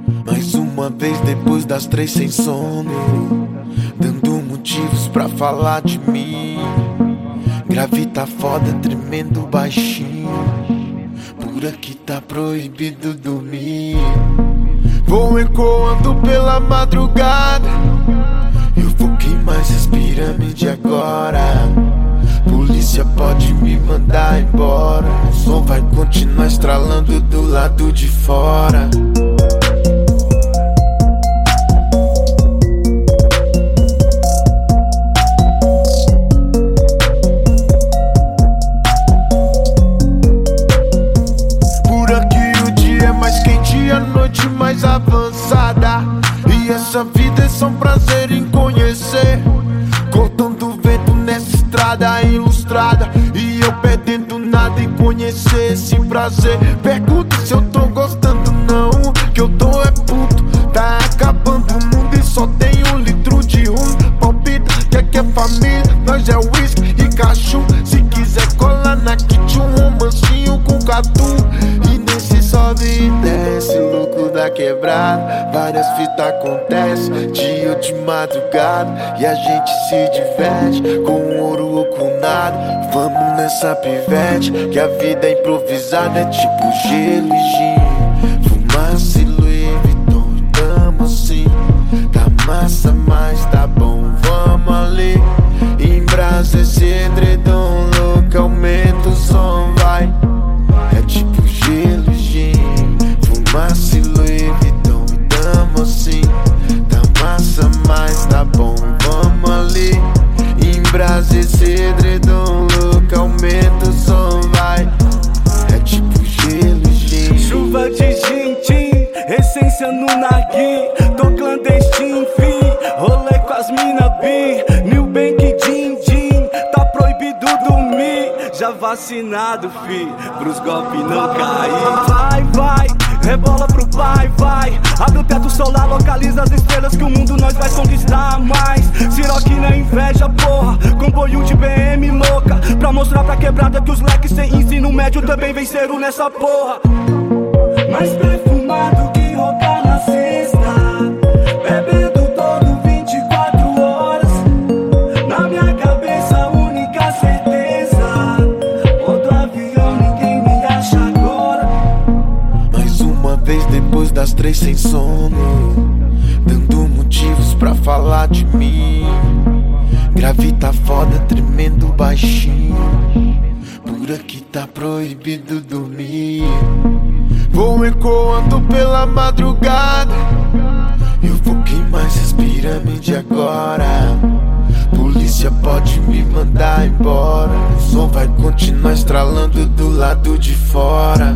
Mais uma vez depois das 3 sem sono, dando motivos pra falar de mim. Grave tá foda, tremendo baixinho. Por aqui tá proibido dormir. Vou ecoando pela madrugada. Eu vou queimar essas pirâmides agora. Polícia pode me mandar embora. O som vai continuar estralando do lado de fora. Por aqui o dia é mais quente e a noite mais avançada. E essa vida é só um prazer em conhecer. Cortando vento nessa estrada ilustrada. E eu perdendo nada em conhecer esse prazer. Pergunta se eu tô gostando não, que eu tô é puto. Tá acabando o mundo e só tem 1 litro de rum. Palpita que aqui é família, nós é whisky e cachu. Se quiser colar na kit um romancinho com catu. E nesse sobe e desce, louco da quebrada. Várias fitas acontecem, dia ou de madrugada. E a gente se diverte, com ouro ou com nada. Vamos nessa pivete, que a vida é improvisada. É tipo gelo e gin, fumaça e Louis Vuitton. Tamo assim, tá massa, mas tá bom, vamos ali. Em brasa esse edredom louco, aumenta o som, vai. É tipo gelo e gin, fumaça e Louis Vuitton. Tamo assim, tá massa, mas tá bom, vamos ali. Em brasa esse edredom louco, aumenta o som, vai. É tipo gelo e gin. Chuva de gin, essência no narguim. Tô clandestino, fim, rolê com as mina bi. New Bank, din, tá proibido dormir. Já vacinado, fi, pros golpes não cair. Vai, rebola pro pai, vai. Abre o teto solar, localiza as estrelas que o mundo nós vai conquistar mais. Siroque na inveja, porra, comboio de BM louca. Pra mostrar pra quebrada que os leques sem ensino médio também venceram nessa porra. Mais perfumado que rocar na cesta, bebendo todo 24 horas. Na minha cabeça a única certeza, outro avião ninguém me acha agora. Mais uma vez depois das 3 sem sono, dando motivos pra falar de mim. Grave tá foda, tremendo baixinho. Por aqui tá proibido dormir. Vou ecoando pela madrugada. Eu vou queimar essas pirâmides agora. Polícia pode me mandar embora. O som vai continuar estralando do lado de fora.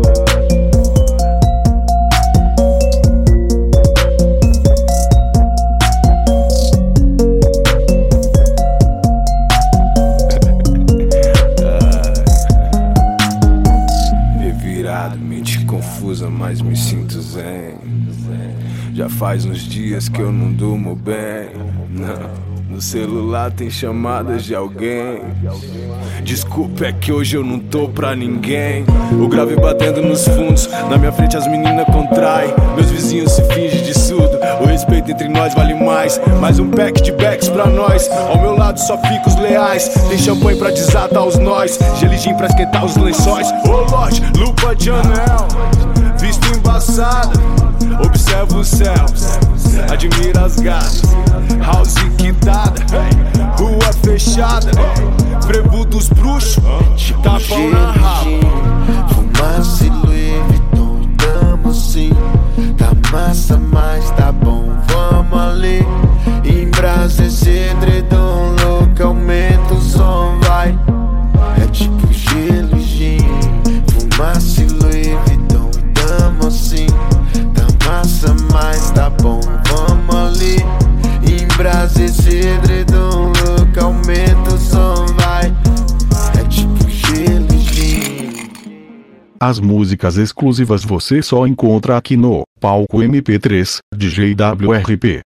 Mente confusa, mas me sinto zen. Já faz uns dias que eu não durmo bem. Não. No celular tem chamadas de alguém. Desculpa, é que hoje eu não tô pra ninguém. O grave batendo nos fundos, na minha frente as meninas contraem. Meus vizinhos se fingem de surdo. O respeito entre nós vale mais. Mais um pack de backs pra nós. Ao meu lado só fica os leais. Tem champanhe pra desatar os nós, geligim pra esquentar os lençóis. Ô Lorde, lupa de anel, visto embaçado. Observa os céus, admira as gatas. House quitada, rua fechada. Frevo dos bruxos, tapão na raba. Fumaça e Louis Vuitton. Tamo assim, tá massa, mas tá bom, vamos ali. Em brasa esse edredom louco, aumenta o som, vai. É tipo gelo e gin, fumaça e Louis Vuitton. Tamo assim, tá massa, mas tá bom, vamos ali. Em brasa esse edredom louco, aumenta o som, vai. É tipo gelo e gin. As músicas exclusivas você só encontra aqui no Palco MP3, DJ WRP.